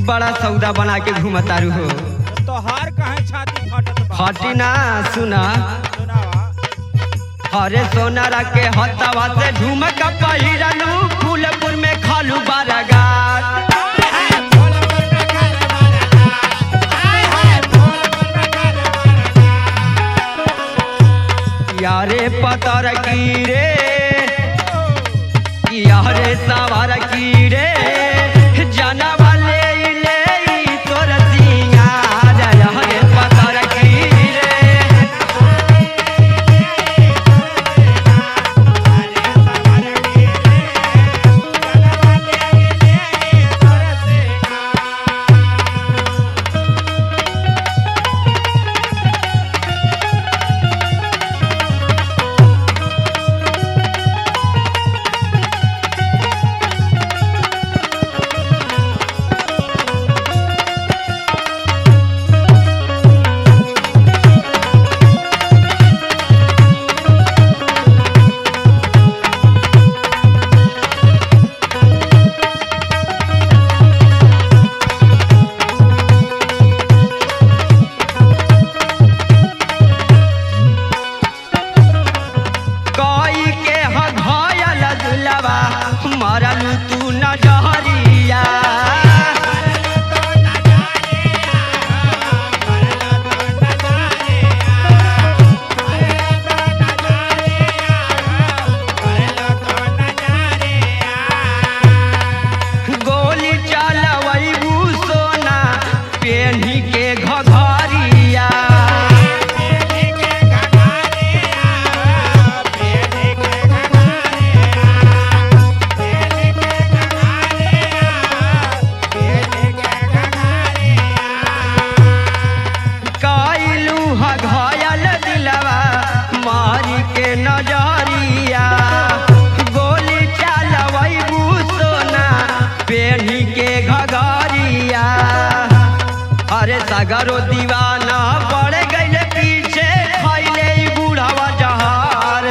बड़ा सौदा बना के घूमतारू हो। तो हार कहे छाती फटत बा। फटी ना सुना। सुनावा। अरे सोनारा के हथवा से झुमका पहिरलू फूलपुर में खालू बारागात। यारे पतर की रे यारे सवार की रे जाना वाले ले तोर सिंगार। यारे पतर की रे मरल तू नजरिया। गोली चलवैबू सोना पेन्ही के घघरिया। घायल दिलवा मारी के नजरिया। गोली चलवैबू सोना पेन्ही के घघरिया। अरे सगरो दीवाना पड़ गइल पीछे खैले बूढ़वा जहार।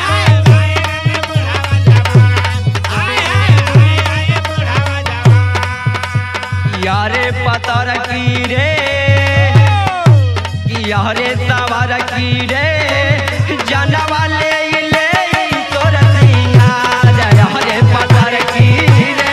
यारे पतर की रे यारे सवार की रे जाना वाले ले तोर सिंगार। यारे पतर की रे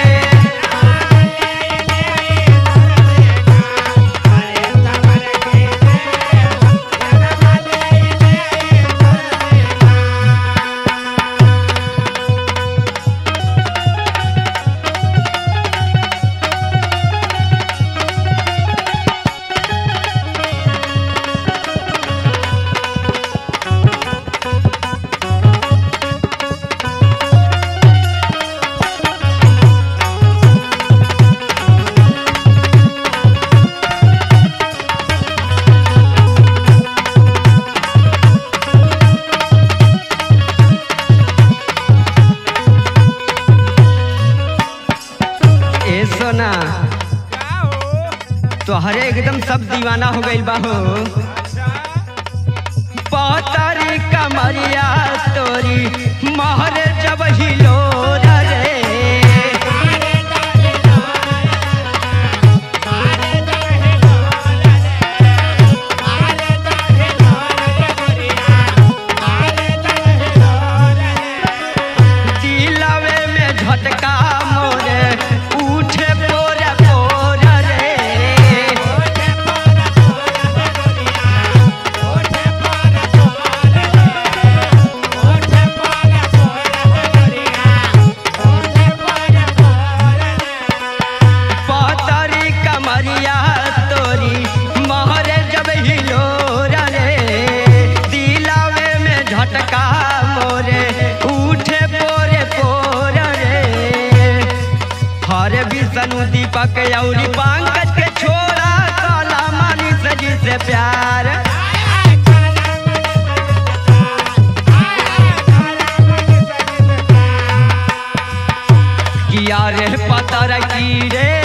सोना तोहरे एकदम सब दीवाना हो गइल बा हो। पतरी कमरिया तोरी महर जब हिलो रे। दिलवे में झटका मोरे उठे पोरे पोर रे। पतरी कमरिया तोरी महरे जब हिलो रे। दिलवे में झटका मोरे उठे पोरे पोर रे। हरे विष्णु दीपक औरी पंकज के छोड़ा काला मानी सजी से प्यार। किया रे पतर की रे